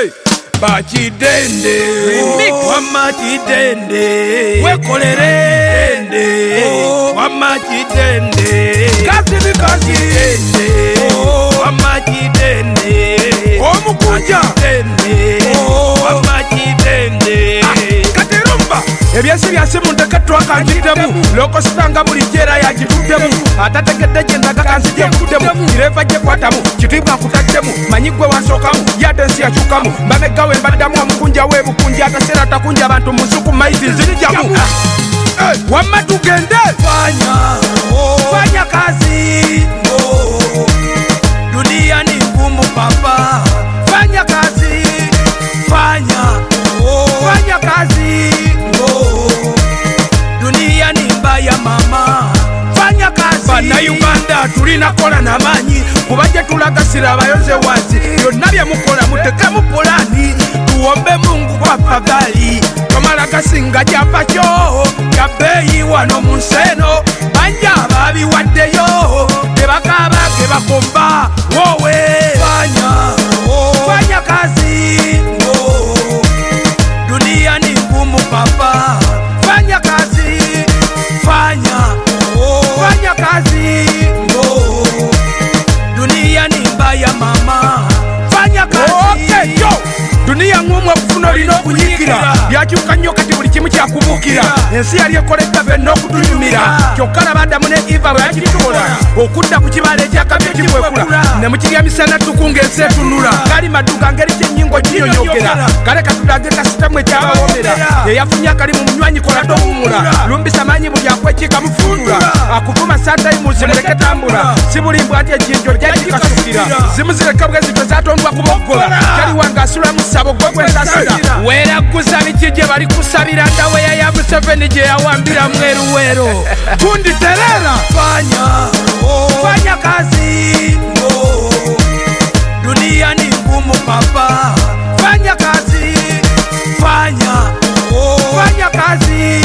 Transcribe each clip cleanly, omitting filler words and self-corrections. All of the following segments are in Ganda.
Bachidende Wamachidende Wekolerende Wamachidende Kasi Wamachidende Omukunja Wamachidende Katerumba Ebyasi byase mundakatwa kanjidemu Loko sitanga buli jera ya jitudemu Atategedde jendaga kanzije mkudemu Ireva je kwatamu Chitibwa kutaktemu Manyigwe wasokamu Yatensi ya chukamu Mbamegawe mbadamu wa mkunja we bukunja Atasera takunja bantu musuku maiti zilijamu Wama tugende Fanya kazi Dunia ni ngumu papa Fanya kazi Fanya kazi Dunia ni mbaya mama Fanya kazi Bana Uganda tulina kola na manyi Kubaje tulagasira abayoze wazi Yonna mukola mutekamu polani Tuombe Mungu kwa fadhali Kamala kasinga japa cho Kabeyi wano munseno Banja babi wadeyo Kebakaba kebakomba Wowe Fanya kazi Dunia ni ngumu papa Fanya kazi Fanya kazi Dunia ni mbaya mama Fanya kazi Okay yo Dunia ngumu kufuna lino kunyikira Yakyuka nnyo kati buli kimu kyakubukira Ensi yali ekoletta benno okutunyumira Kyokka badamu ne Eva bwe yakitukola okudda ku kibala ekyakabya kikwekula ne mukirya misana tukunga ensi etunula kali maduka ngeri kyennyingo kinyonyogera kale katulage kasitamu ekyabawomera yeyafunye akali mu munywanyi kola tomuwumula lumbisa manyi buli akwekika mufuulula akuvuma satayimuzi muleke tambula si bulimbwa ati ejinjo lyakikasukira zimuzireka bwezitwe zatondwa kuboggola kali wange asula musabo gwegwensasira weeraguza biki gye bali kusabira ndaweya ya Museveni gye yawambira mweruwero tunditerera Fanya kazi Dunia ni ngumu papa Fanya kazi Fanya kazi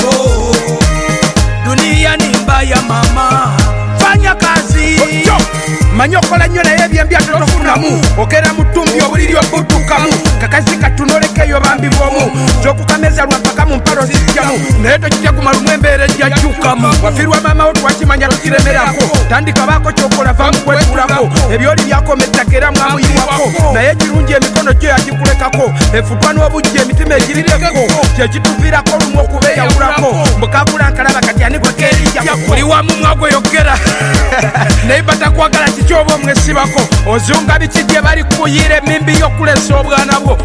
Dunia ni mbaya mama Fanya kazi Manyokola nyo naye byambya totofunamu okera mutumbi obuliri obutukamu kakazi katunolekeyo bambi bwomu jokukameza lwapaka mu mpalo zijjamu naye tokijja kumalumwe embeera ejjakyukamu wafirwa mama otwakimanya tukiremerako tandika baako kyokola vamu kwetulako ebyoli byakometta era mwamuyiwako naye kirungi emikono gyo yagikulekako efutwa n'obujja emitima egirireko kyekituviirako lumu okubeeyawulako mbukakula nkalaba kati ani gwekeerijjako buli wamu mwagweyogera naye batakwagala kikyoba omwesibako ozunga biki gye bali kuyira emimbi y'okulesa obwana bwo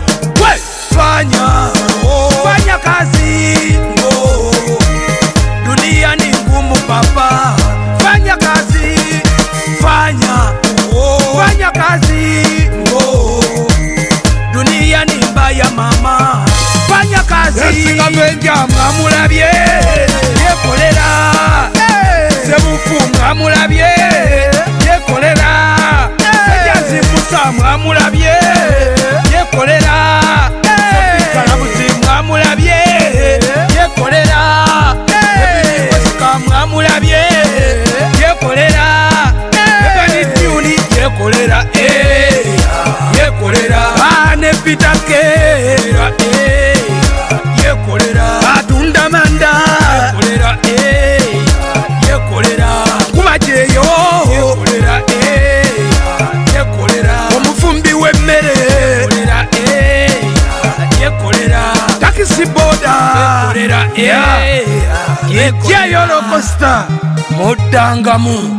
Fanya kazi Dunia ni ngumu papa Fanya kazi Fanya kazi Dunia ni mbaya mama Fanya kazi Esinga mwenja mwamulabye Yekolera Sebufu mwamulabye Yekolera Sejazi Musa mwamulabye Yekolera Kalabuzi mwamulabye Yekolera Ebikoska mwamulabye Yekolera Ebani Juni Yekolera Yekolera Ane Pitake Yekolera Atunda Manda Yekolera Yekolera Kumajeyo Yekolera Yekolera Omufumbi w'emmere Yekolera Takisi boda Yekolera Yekolera Yolo Costa Modangamu